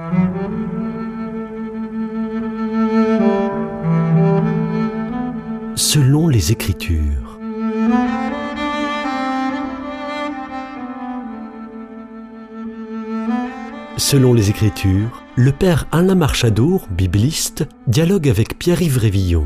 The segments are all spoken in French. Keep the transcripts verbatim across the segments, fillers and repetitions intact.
Selon les Écritures. Selon les Écritures, le père Alain Marchadour, bibliste, dialogue avec Pierre-Yves Révillon.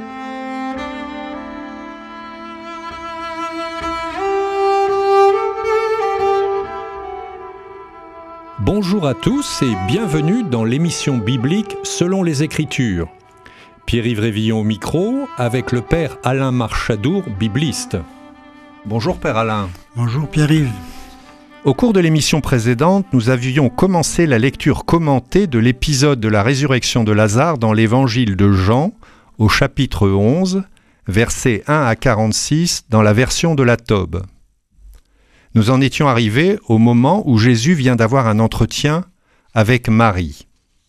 Bonjour à tous et bienvenue dans l'émission biblique Selon les Écritures. Pierre-Yves Révillon au micro avec le père Alain Marchadour, bibliste. Bonjour père Alain. Bonjour Pierre-Yves. Au cours de l'émission précédente, nous avions commencé la lecture commentée de l'épisode de la résurrection de Lazare dans l'évangile de Jean, au chapitre onze, versets un à quarante-six, dans la version de la Tobe. Nous en étions arrivés au moment où Jésus vient d'avoir un entretien avec Marie.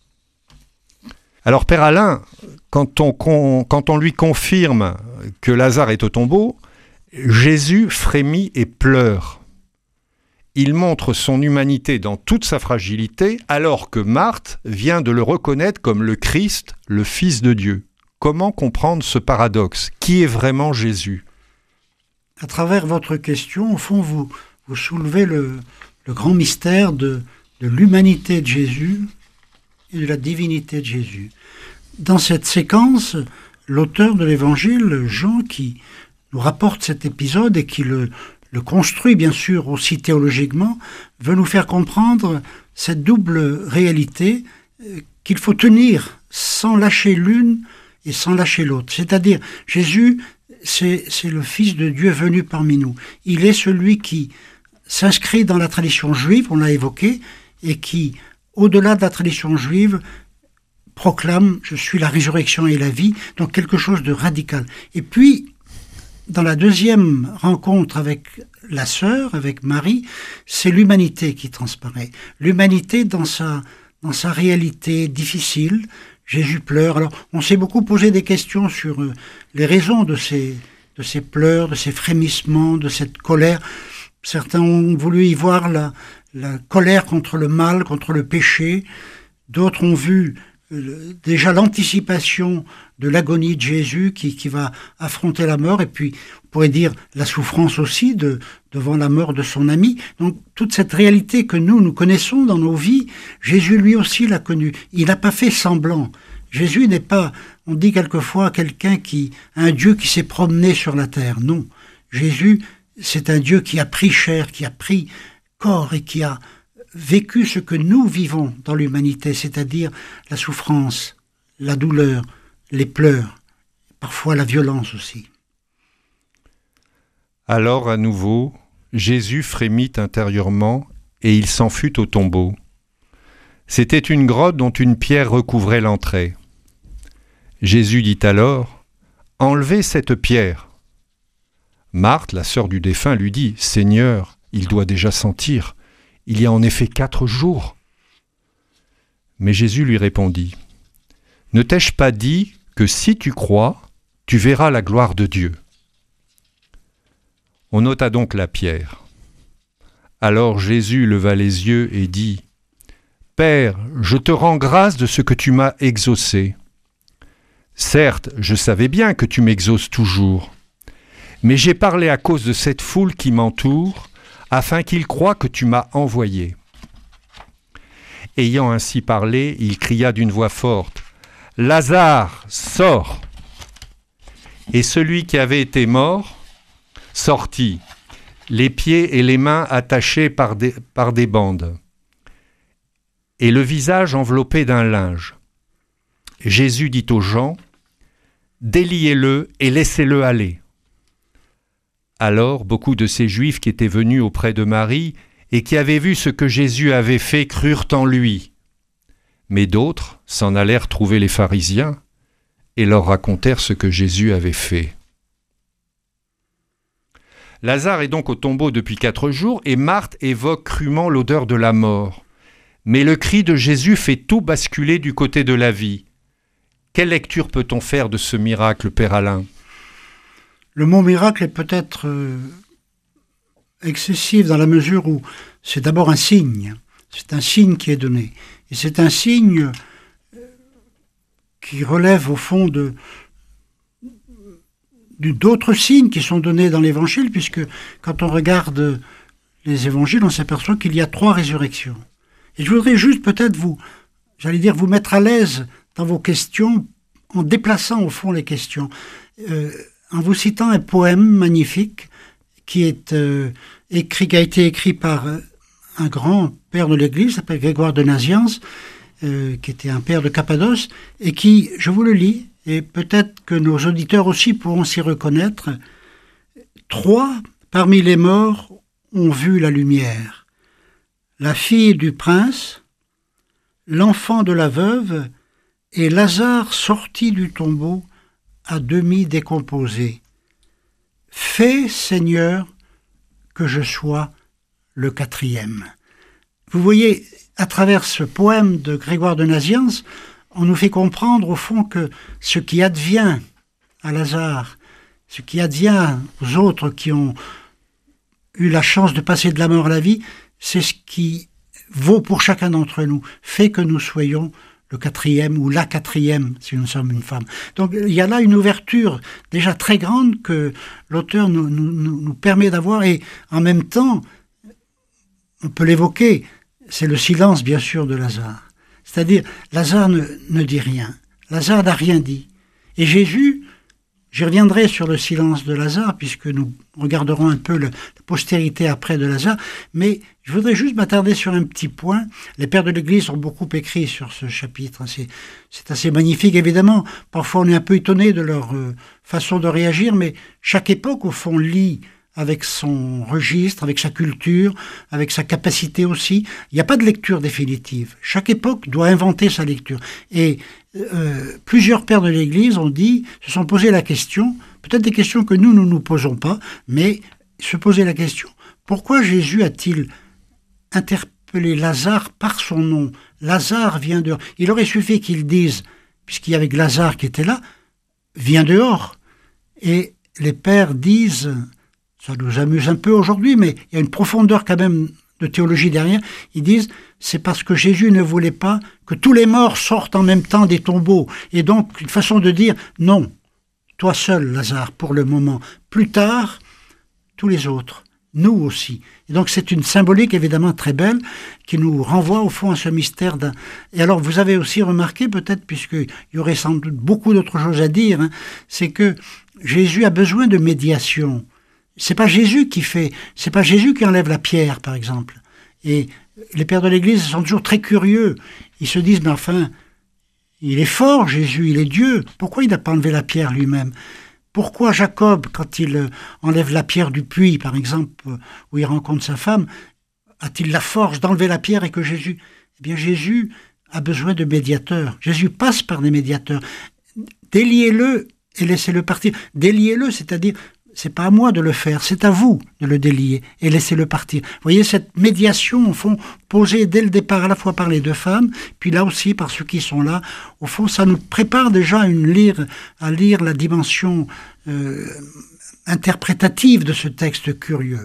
Alors Père Alain, quand on, quand on lui confirme que Lazare est au tombeau, Jésus frémit et pleure. Il montre son humanité dans toute sa fragilité, alors que Marthe vient de le reconnaître comme le Christ, le Fils de Dieu. Comment comprendre ce paradoxe ? Qui est vraiment Jésus ? À travers votre question, au fond, vous, vous soulevez le, le grand mystère de, de l'humanité de Jésus et de la divinité de Jésus. Dans cette séquence, l'auteur de l'Évangile, Jean, qui nous rapporte cet épisode et qui le, le construit bien sûr aussi théologiquement, veut nous faire comprendre cette double réalité qu'il faut tenir sans lâcher l'une et sans lâcher l'autre. C'est-à-dire, Jésus, c'est, c'est le Fils de Dieu venu parmi nous. Il est celui qui s'inscrit dans la tradition juive, on l'a évoqué, et qui, au-delà de la tradition juive, proclame « Je suis la résurrection et la vie », donc quelque chose de radical. Et puis, dans la deuxième rencontre avec la sœur, avec Marie, c'est l'humanité qui transparaît. L'humanité dans sa, dans sa réalité difficile. Jésus pleure. Alors, on s'est beaucoup posé des questions sur les raisons de ces, de ces pleurs, de ces frémissements, de cette colère. Certains ont voulu y voir la, la colère contre le mal, contre le péché. D'autres ont vu euh, déjà l'anticipation de l'agonie de Jésus qui, qui va affronter la mort. Et puis, on pourrait dire la souffrance aussi de, devant la mort de son ami. Donc, toute cette réalité que nous, nous connaissons dans nos vies, Jésus lui aussi l'a connue. Il n'a pas fait semblant. Jésus n'est pas, on dit quelquefois, quelqu'un qui, un Dieu qui s'est promené sur la terre. Non. Jésus, c'est un Dieu qui a pris chair, qui a pris corps et qui a vécu ce que nous vivons dans l'humanité, c'est-à-dire la souffrance, la douleur, les pleurs, parfois la violence aussi. Alors à nouveau, Jésus frémit intérieurement et il s'en fut au tombeau. C'était une grotte dont une pierre recouvrait l'entrée. Jésus dit alors « Enlevez cette pierre ». Marthe, la sœur du défunt, lui dit « Seigneur, il doit déjà sentir. Il y a en effet quatre jours. » Mais Jésus lui répondit « Ne t'ai-je pas dit que si tu crois, tu verras la gloire de Dieu ?» On ôta donc la pierre. Alors Jésus leva les yeux et dit « Père, je te rends grâce de ce que tu m'as exaucé. Certes, je savais bien que tu m'exauces toujours. Mais j'ai parlé à cause de cette foule qui m'entoure, afin qu'ils croient que tu m'as envoyé. » Ayant ainsi parlé, il cria d'une voix forte, « Lazare, sors !» Et celui qui avait été mort sortit, les pieds et les mains attachés par des, par des bandes, et le visage enveloppé d'un linge. Jésus dit aux gens, « Déliez-le et laissez-le aller. » Alors, beaucoup de ces Juifs qui étaient venus auprès de Marie et qui avaient vu ce que Jésus avait fait crurent en lui. Mais d'autres s'en allèrent trouver les pharisiens et leur racontèrent ce que Jésus avait fait. Lazare est donc au tombeau depuis quatre jours et Marthe évoque crûment l'odeur de la mort. Mais le cri de Jésus fait tout basculer du côté de la vie. Quelle lecture peut-on faire de ce miracle, Père Alain ? Le mot miracle est peut-être euh, excessif dans la mesure où c'est d'abord un signe. C'est un signe qui est donné. Et c'est un signe qui relève au fond de, de d'autres signes qui sont donnés dans l'Évangile, puisque quand on regarde les Évangiles, on s'aperçoit qu'il y a trois résurrections. Et je voudrais juste peut-être vous, j'allais dire, vous mettre à l'aise dans vos questions, en déplaçant au fond les questions, euh, en vous citant un poème magnifique qui est euh, écrit, qui a été écrit par euh, un grand père de l'Église, qui s'appelle Grégoire de Nazianze, euh, qui était un père de Cappadoce, et qui, je vous le lis, et peut-être que nos auditeurs aussi pourront s'y reconnaître. Trois parmi les morts ont vu la lumière. La fille du prince, l'enfant de la veuve, et Lazare sorti du tombeau à demi décomposé. Fais, Seigneur, que je sois le quatrième. Vous voyez, à travers ce poème de Grégoire de Nazianze, on nous fait comprendre au fond que ce qui advient à Lazare, ce qui advient aux autres qui ont eu la chance de passer de la mort à la vie, c'est ce qui vaut pour chacun d'entre nous, fait que nous soyons le quatrième ou la quatrième, si nous sommes une femme. Donc il y a là une ouverture déjà très grande que l'auteur nous, nous, nous permet d'avoir, et en même temps, on peut l'évoquer, c'est le silence bien sûr de Lazare. C'est-à-dire, Lazare ne, ne dit rien. Lazare n'a rien dit. Et Jésus, j'y reviendrai sur le silence de Lazare, puisque nous regarderons un peu le, la postérité après de Lazare, mais je voudrais juste m'attarder sur un petit point. Les pères de l'Église ont beaucoup écrit sur ce chapitre. C'est, c'est assez magnifique, évidemment. Parfois, on est un peu étonné de leur euh, façon de réagir, mais chaque époque, au fond, lit avec son registre, avec sa culture, avec sa capacité aussi. Il n'y a pas de lecture définitive. Chaque époque doit inventer sa lecture. Et euh, plusieurs pères de l'Église ont dit, se sont posé la question, peut-être des questions que nous, nous ne nous posons pas, mais se poser la question, pourquoi Jésus a-t-il interpellé Lazare par son nom? Lazare vient dehors. Il aurait suffi qu'il dise, puisqu'il y avait Lazare qui était là, viens dehors. Et les pères disent, ça nous amuse un peu aujourd'hui, mais il y a une profondeur quand même de théologie derrière. Ils disent, c'est parce que Jésus ne voulait pas que tous les morts sortent en même temps des tombeaux. Et donc, une façon de dire, non, toi seul, Lazare, pour le moment. Plus tard, tous les autres, nous aussi. Et donc, c'est une symbolique évidemment très belle qui nous renvoie au fond à ce mystère d'un... Et alors, vous avez aussi remarqué, peut-être, puisqu'il y aurait sans doute beaucoup d'autres choses à dire, hein, c'est que Jésus a besoin de médiation. C'est pas Jésus qui fait, c'est pas Jésus qui enlève la pierre, par exemple. Et les pères de l'Église sont toujours très curieux. Ils se disent, mais enfin, il est fort, Jésus, il est Dieu. Pourquoi il n'a pas enlevé la pierre lui-même? Pourquoi Jacob, quand il enlève la pierre du puits, par exemple, où il rencontre sa femme, a-t-il la force d'enlever la pierre et que Jésus... Eh bien, Jésus a besoin de médiateurs. Jésus passe par des médiateurs. Déliez-le et laissez-le partir. Déliez-le, c'est-à-dire... C'est pas à moi de le faire, c'est à vous de le délier et laissez-le partir. Vous voyez, cette médiation, au fond, posée dès le départ à la fois par les deux femmes, puis là aussi par ceux qui sont là, au fond, ça nous prépare déjà à, une lire, à lire la dimension euh, interprétative de ce texte curieux.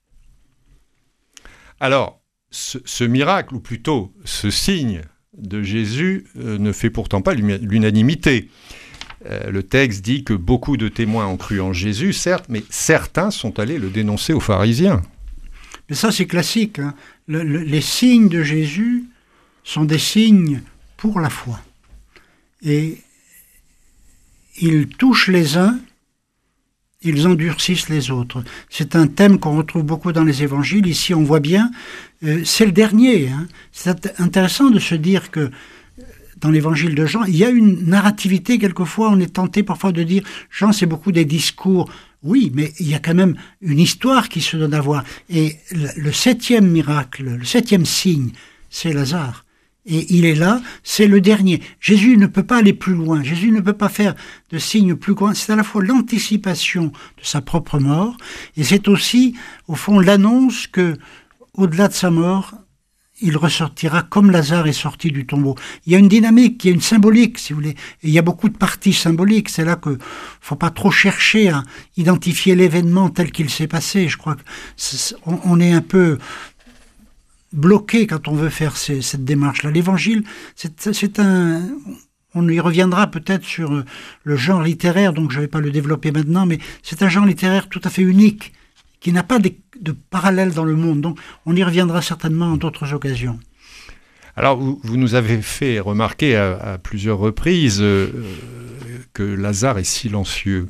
Alors, ce, ce miracle, ou plutôt ce signe de Jésus, euh, ne fait pourtant pas l'unanimité. Euh, le texte dit que beaucoup de témoins ont cru en Jésus, certes, mais certains sont allés le dénoncer aux pharisiens. Mais ça, c'est classique. Hein. Le, le, les signes de Jésus sont des signes pour la foi. Et ils touchent les uns, ils endurcissent les autres. C'est un thème qu'on retrouve beaucoup dans les évangiles. Ici, on voit bien, euh, c'est le dernier. Hein. C'est intéressant de se dire que dans l'évangile de Jean, il y a une narrativité, quelquefois, on est tenté parfois de dire, Jean, c'est beaucoup des discours. Oui, mais il y a quand même une histoire qui se donne à voir. Et le, le septième miracle, le septième signe, c'est Lazare. Et il est là, c'est le dernier. Jésus ne peut pas aller plus loin. Jésus ne peut pas faire de signes plus grands. C'est à la fois l'anticipation de sa propre mort, et c'est aussi, au fond, l'annonce que, au-delà de sa mort, il ressortira comme Lazare est sorti du tombeau. Il y a une dynamique, il y a une symbolique, si vous voulez. Et il y a beaucoup de parties symboliques. C'est là qu'il ne faut pas trop chercher à identifier l'événement tel qu'il s'est passé. Je crois qu'on est un peu bloqué quand on veut faire ces, cette démarche-là. L'évangile, c'est, c'est un... On y reviendra peut-être sur le genre littéraire, donc je ne vais pas le développer maintenant, mais c'est un genre littéraire tout à fait unique, qui n'a pas de, de parallèle dans le monde. Donc on y reviendra certainement en d'autres occasions. Alors, vous, vous nous avez fait remarquer à, à plusieurs reprises euh, que Lazare est silencieux.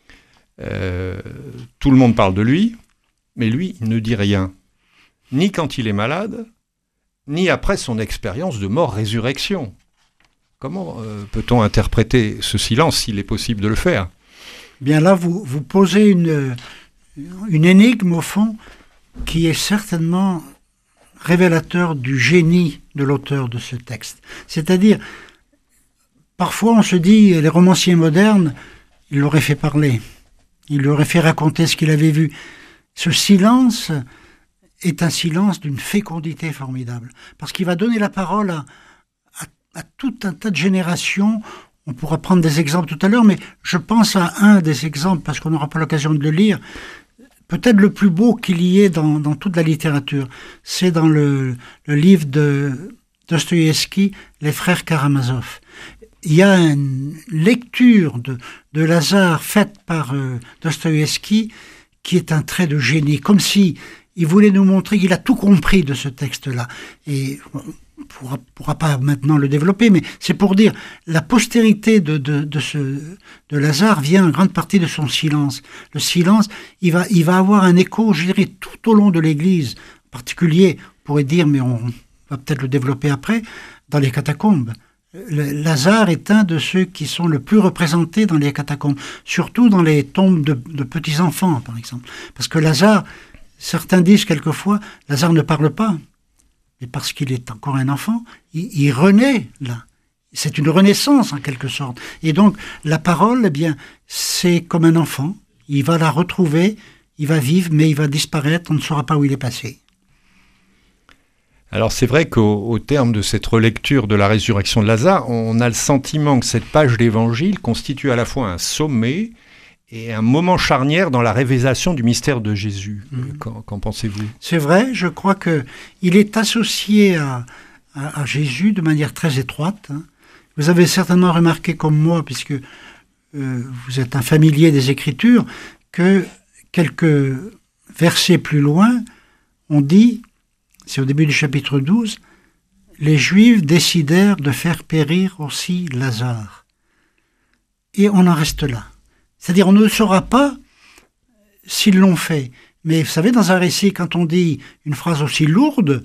Euh, tout le monde parle de lui, mais lui, il ne dit rien. Ni quand il est malade, ni après son expérience de mort-résurrection. Comment euh, peut-on interpréter ce silence, s'il est possible de le faire ? Bien là, vous, vous posez une, une énigme, au fond, qui est certainement révélateur du génie de l'auteur de ce texte. C'est-à-dire, parfois on se dit, les romanciers modernes, ils l'auraient fait parler, ils lui auraient fait raconter ce qu'il avait vu. Ce silence est un silence d'une fécondité formidable, parce qu'il va donner la parole à à tout un tas de générations. On pourra prendre des exemples tout à l'heure, mais je pense à un des exemples, parce qu'on n'aura pas l'occasion de le lire, peut-être le plus beau qu'il y ait dans, dans toute la littérature. C'est dans le, le livre de Dostoïevski, Les Frères Karamazov. Il y a une lecture de, de Lazare faite par euh, Dostoïevski qui est un trait de génie, comme si il voulait nous montrer qu'il a tout compris de ce texte-là. Et on pourra, pourra pas maintenant le développer, mais c'est pour dire, la postérité de, de, de, ce, de Lazare vient en grande partie de son silence. Le silence, il va, il va avoir un écho, je dirais, tout au long de l'Église. En particulier, on pourrait dire, mais on va peut-être le développer après, dans les catacombes. Le, Lazare est un de ceux qui sont le plus représentés dans les catacombes, surtout dans les tombes de, de petits-enfants, par exemple. Parce que Lazare, certains disent quelquefois, Lazare ne parle pas. Et parce qu'il est encore un enfant, il, il renaît là. C'est une renaissance en quelque sorte. Et donc la parole, eh bien, c'est comme un enfant. Il va la retrouver, il va vivre, mais il va disparaître. On ne saura pas où il est passé. Alors c'est vrai qu'au au terme de cette relecture de la résurrection de Lazare, on a le sentiment que cette page d'Évangile constitue à la fois un sommet et un moment charnière dans la révélation du mystère de Jésus. Mmh. Qu'en, qu'en pensez-vous ? C'est vrai, je crois qu'il est associé à, à, à Jésus de manière très étroite. Hein. Vous avez certainement remarqué comme moi, puisque euh, vous êtes un familier des Écritures, que quelques versets plus loin, on dit, c'est au début du chapitre douze, « Les Juifs décidèrent de faire périr aussi Lazare. » Et on en reste là. C'est-à-dire, on ne saura pas s'ils l'ont fait. Mais vous savez, dans un récit, quand on dit une phrase aussi lourde,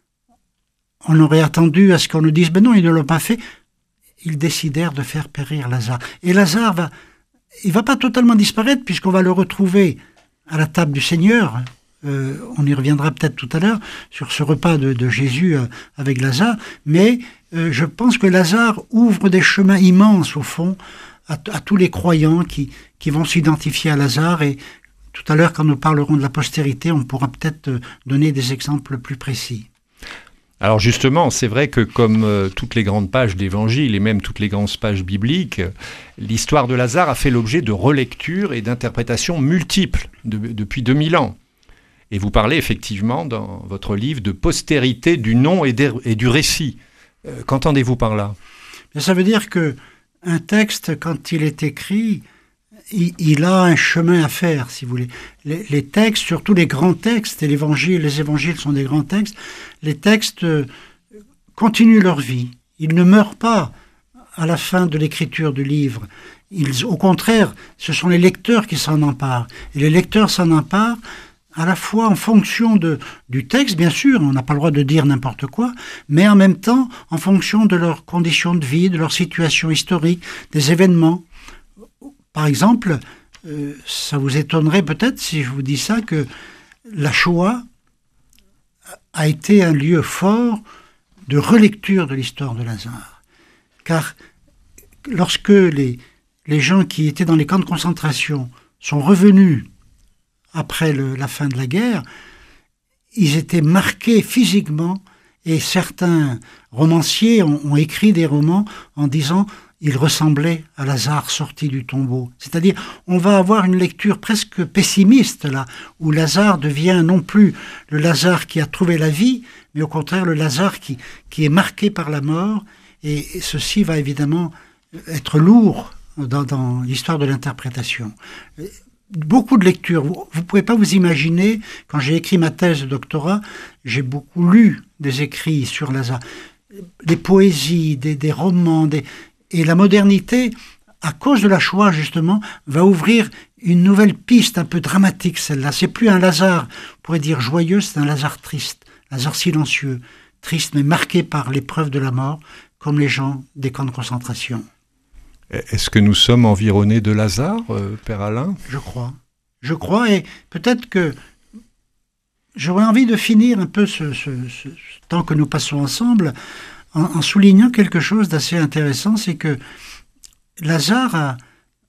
on aurait attendu à ce qu'on nous dise, ben non, ils ne l'ont pas fait. Ils décidèrent de faire périr Lazare. Et Lazare, va, il ne va pas totalement disparaître, puisqu'on va le retrouver à la table du Seigneur. Euh, on y reviendra peut-être tout à l'heure sur ce repas de, de Jésus euh, avec Lazare. Mais euh, je pense que Lazare ouvre des chemins immenses, au fond, à, à tous les croyants qui, qui vont s'identifier à Lazare. Et tout à l'heure, quand nous parlerons de la postérité, on pourra peut-être donner des exemples plus précis. Alors justement, c'est vrai que comme euh, toutes les grandes pages d'Évangile et même toutes les grandes pages bibliques, l'histoire de Lazare a fait l'objet de relectures et d'interprétations multiples de, depuis deux mille ans. Et vous parlez effectivement dans votre livre de postérité du nom et, des, et du récit. Euh, qu'entendez-vous par là ? Mais ça veut dire que un texte, quand il est écrit, il, il a un chemin à faire, si vous voulez. Les, les textes, surtout les grands textes, et l'évangile, les évangiles sont des grands textes, les textes euh, continuent leur vie. Ils ne meurent pas à la fin de l'écriture du livre. Ils, au contraire, ce sont les lecteurs qui s'en emparent. Et les lecteurs s'en emparent à la fois en fonction de, du texte, bien sûr, on n'a pas le droit de dire n'importe quoi, mais en même temps en fonction de leurs conditions de vie, de leur situation historique, des événements. Par exemple, euh, ça vous étonnerait peut-être si je vous dis ça, que la Shoah a été un lieu fort de relecture de l'histoire de Lazare. Car lorsque les, les gens qui étaient dans les camps de concentration sont revenus après le, la fin de la guerre, ils étaient marqués physiquement, et certains romanciers ont, ont écrit des romans en disant il ressemblait à Lazare sorti du tombeau. C'est-à-dire, on va avoir une lecture presque pessimiste là, où Lazare devient non plus le Lazare qui a trouvé la vie, mais au contraire le Lazare qui, qui est marqué par la mort, et ceci va évidemment être lourd dans, dans l'histoire de l'interprétation. Beaucoup de lectures. Vous ne pouvez pas vous imaginer, quand j'ai écrit ma thèse de doctorat, j'ai beaucoup lu des écrits sur Lazare, des poésies, des, des romans, des... et la modernité, à cause de la Shoah justement, va ouvrir une nouvelle piste un peu dramatique, celle-là. C'est plus un Lazare, on pourrait dire joyeux, c'est un Lazare triste, Lazare silencieux, triste mais marqué par l'épreuve de la mort, comme les gens des camps de concentration. Est-ce que nous sommes environnés de Lazare, euh, Père Alain ? Je crois. Je crois, et peut-être que j'aurais envie de finir un peu ce, ce, ce, ce temps que nous passons ensemble en, en soulignant quelque chose d'assez intéressant, c'est que Lazare a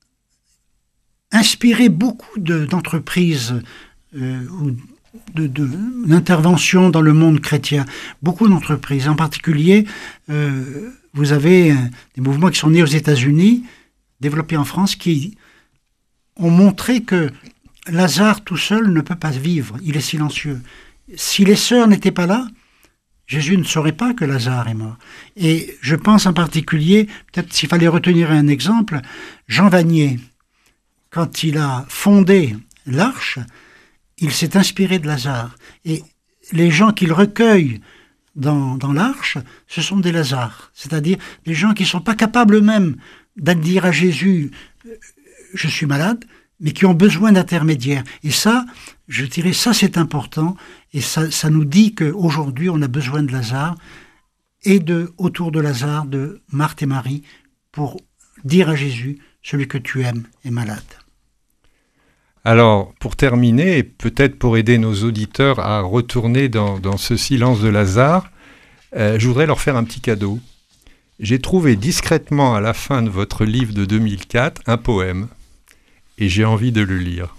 inspiré beaucoup de, d'entreprises euh, ou de, de, d'interventions dans le monde chrétien. Beaucoup d'entreprises, en particulier... Euh, Vous avez des mouvements qui sont nés aux États-Unis, développés en France, qui ont montré que Lazare tout seul ne peut pas vivre, il est silencieux. Si les sœurs n'étaient pas là, Jésus ne saurait pas que Lazare est mort. Et je pense en particulier, peut-être s'il fallait retenir un exemple, Jean Vanier, quand il a fondé l'Arche, il s'est inspiré de Lazare. Et les gens qu'il recueille Dans, dans l'Arche, ce sont des Lazares, c'est-à-dire des gens qui ne sont pas capables eux-mêmes d'aller dire à Jésus « je suis malade », mais qui ont besoin d'intermédiaires. Et ça, je dirais, ça c'est important, et ça, ça nous dit qu'aujourd'hui on a besoin de Lazare, et de, autour de Lazare, de Marthe et Marie, pour dire à Jésus « celui que tu aimes est malade ». Alors, pour terminer, et peut-être pour aider nos auditeurs à retourner dans, dans ce silence de Lazare, euh, je voudrais leur faire un petit cadeau. J'ai trouvé discrètement à la fin de votre livre de deux mille quatre un poème, et j'ai envie de le lire.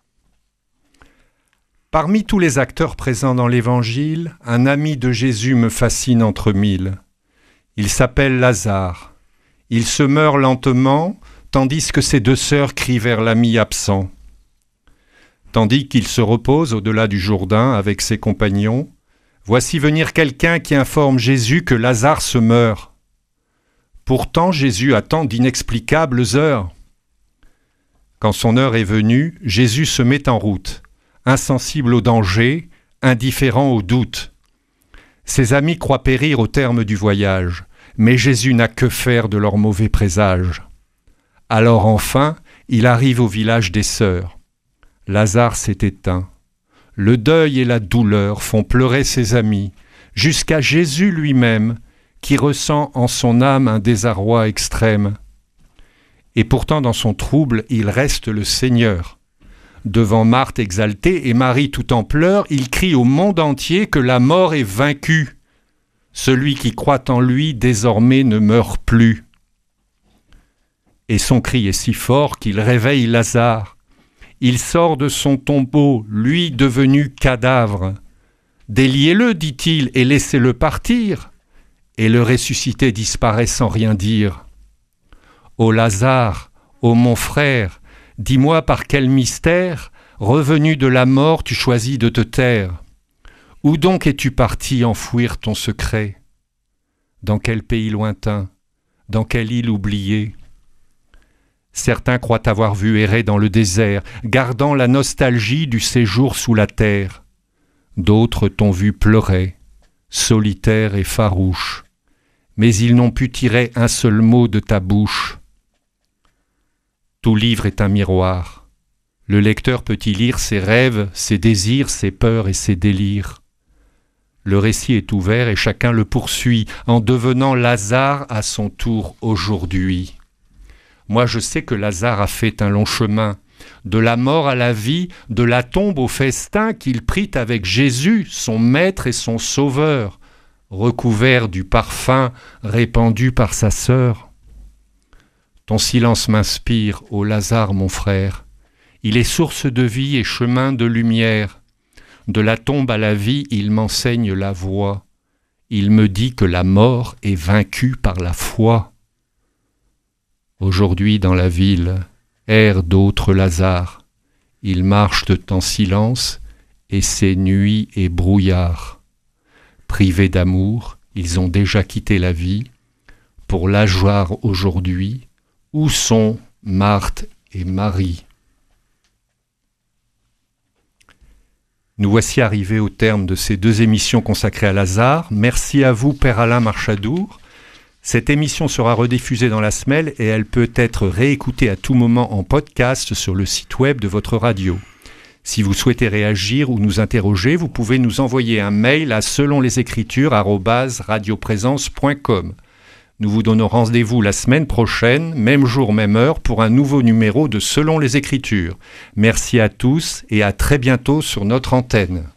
Parmi tous les acteurs présents dans l'Évangile, un ami de Jésus me fascine entre mille. Il s'appelle Lazare. Il se meurt lentement, tandis que ses deux sœurs crient vers l'ami absent. Tandis qu'il se repose au-delà du Jourdain avec ses compagnons, voici venir quelqu'un qui informe Jésus que Lazare se meurt. Pourtant Jésus attend d'inexplicables heures. Quand son heure est venue, Jésus se met en route, insensible au danger, indifférent au doute. Ses amis croient périr au terme du voyage, mais Jésus n'a que faire de leur mauvais présage. Alors enfin, il arrive au village des sœurs. Lazare s'est éteint. Le deuil et la douleur font pleurer ses amis, jusqu'à Jésus lui-même, qui ressent en son âme un désarroi extrême. Et pourtant dans son trouble, il reste le Seigneur. Devant Marthe exaltée et Marie tout en pleurs, il crie au monde entier que la mort est vaincue. Celui qui croit en lui désormais ne meurt plus. Et son cri est si fort qu'il réveille Lazare. Il sort de son tombeau, lui devenu cadavre. Déliez-le, dit-il, et laissez-le partir. Et le ressuscité disparaît sans rien dire. Ô Lazare, ô mon frère, dis-moi par quel mystère, revenu de la mort, tu choisis de te taire. Où donc es-tu parti enfouir ton secret? Dans quel pays lointain? Dans quelle île oubliée? Certains croient avoir vu errer dans le désert, gardant la nostalgie du séjour sous la terre. D'autres t'ont vu pleurer, solitaire et farouche, mais ils n'ont pu tirer un seul mot de ta bouche. Tout livre est un miroir. Le lecteur peut y lire ses rêves, ses désirs, ses peurs et ses délires. Le récit est ouvert et chacun le poursuit, en devenant Lazare à son tour aujourd'hui. Moi, je sais que Lazare a fait un long chemin, de la mort à la vie, de la tombe au festin qu'il prit avec Jésus, son maître et son sauveur, recouvert du parfum répandu par sa sœur. Ton silence m'inspire, ô Lazare, mon frère. Il est source de vie et chemin de lumière. De la tombe à la vie, il m'enseigne la voie. Il me dit que la mort est vaincue par la foi. Aujourd'hui dans la ville, errent d'autres Lazare. Ils marchent en silence, et c'est nuit et brouillard. Privés d'amour, ils ont déjà quitté la vie. Pour la joie aujourd'hui, où sont Marthe et Marie? Nous voici arrivés au terme de ces deux émissions consacrées à Lazare. Merci à vous, Père Alain Marchadour. Cette émission sera rediffusée dans la semaine et elle peut être réécoutée à tout moment en podcast sur le site web de votre radio. Si vous souhaitez réagir ou nous interroger, vous pouvez nous envoyer un mail à selonlesécritures arobase radioprésence point com. Nous vous donnons rendez-vous la semaine prochaine, même jour, même heure, pour un nouveau numéro de Selon les Écritures. Merci à tous et à très bientôt sur notre antenne.